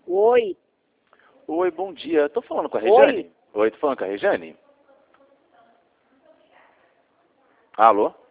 Oi. Oi, bom dia. Tô falando com a Oi. Rejane? Oi, tô falando com a Rejane? Alô?